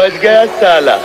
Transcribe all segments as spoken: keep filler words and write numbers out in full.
बच गया साला।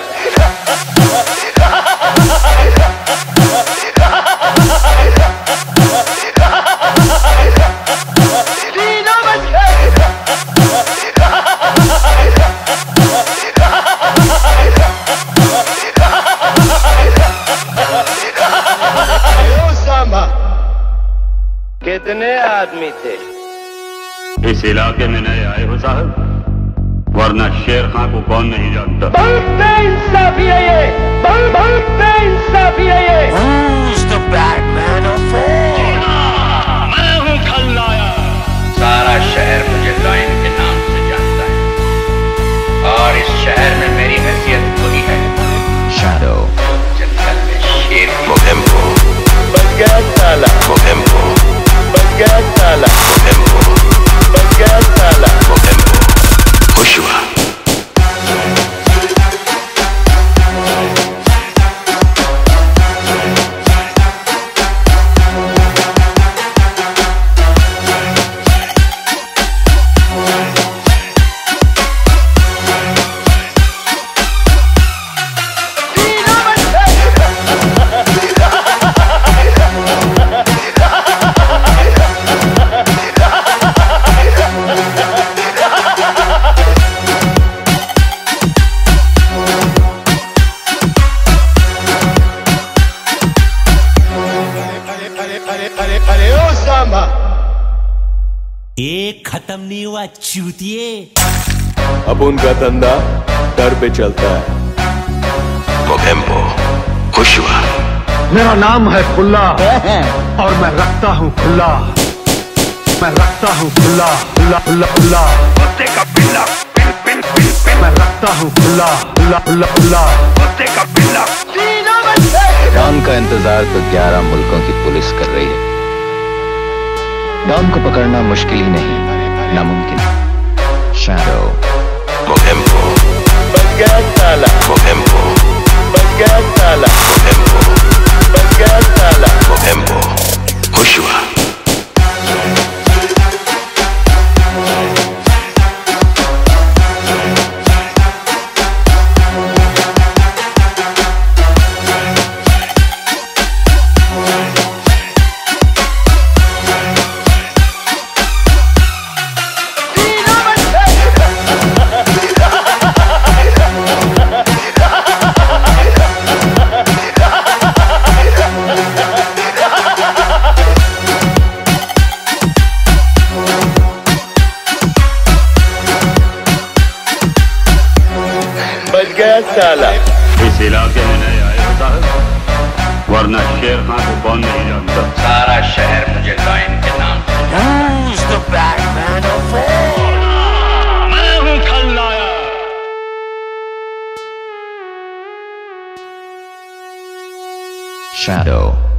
कितने आदमी थे? इस इलाके में नए आए हो साहब, वरना शेर खां को कौन नहीं जानता। बहुत बेइंसाफी है ये, बहुत बहुत बेइंसाफी है ये। Who's the bad man of all? मैं हूँ खलनायक। सारा शहर मुझे लाइन के नाम से जानता है और इस शहर में मेरी हैसियत वही है। Shadow. जंगल में शेर Mogembo. बच गया साला। Mogembo. बच गया साला। Mogembo. बच गया साला। Mogembo. Joshua. अरे ओ सांबा, एक खत्म नहीं हुआ चूतिए। अब उनका धंधा डर पे चलता है। Mogembo. Joshua. मेरा नाम है खुल्ला और मैं रखता हूँ खुला, मैं रखता हूँ खुला खुला खुला खुला कुत्ते का पिल्ला, पिल पिल पिल पिल। मैं रखता हूँ खुला खुला खुला खुला। कुत्ते का पिल्ला। डॉन का इंतजार तो ग्यारह मुल्कों की पुलिस कर रही है। डॉन को पकड़ना मुश्किल ही नहीं, नामुमकिन। शैडो। Mogembo. बच गया साला। Mogembo. बच गया साला। Mogembo. बच गया साला। Mogembo. Joshua. बच गया साला। इस इलाके में नए आए हो साहब, वरना शेर खां को कौन नहीं जानता। सारा शहर मुझे लाइन के नाम से Who's the bad man of all? मैं हूँ खलनायक। Shadow.